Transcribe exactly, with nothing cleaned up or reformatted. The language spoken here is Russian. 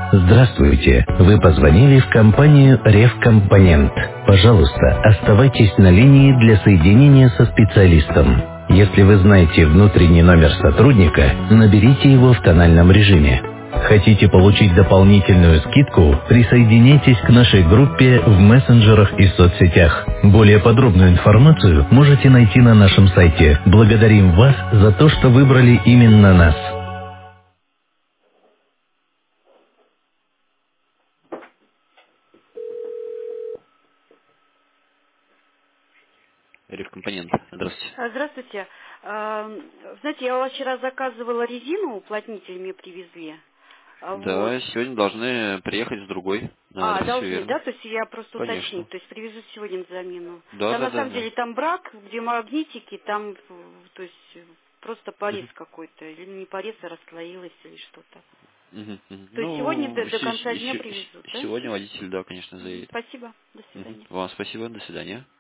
Здравствуйте! Вы позвонили в компанию «Ревкомпонент». Пожалуйста, оставайтесь на линии для соединения со специалистом. Если вы знаете внутренний номер сотрудника, наберите его в тональном режиме. Хотите получить дополнительную скидку? Присоединяйтесь к нашей группе в мессенджерах и соцсетях. Более подробную информацию можете найти на нашем сайте. Благодарим вас за то, что выбрали именно нас. Ревкомпонент. Здравствуйте. А, Здравствуйте. А, Знаете, я у вас вчера заказывала резину, уплотнитель мне привезли. А, Вот. Да, сегодня должны приехать с другой. На А, адрес все должны, верно. да? То есть я просто уточнить. Конечно. То есть привезут сегодня на замену. Да, Там да, на да, самом да. деле там брак, где магнитики, там, э, то есть э, просто порез Мгм. какой-то. Или не порез, а расслоилось или что-то. Мгм, мгм. То есть сегодня до, Ну, до се- конца се- дня се- привезут, да? сегодня водитель, да, конечно, Мгм. заедет. Спасибо. До Мгм. свидания. Вам спасибо, до свидания.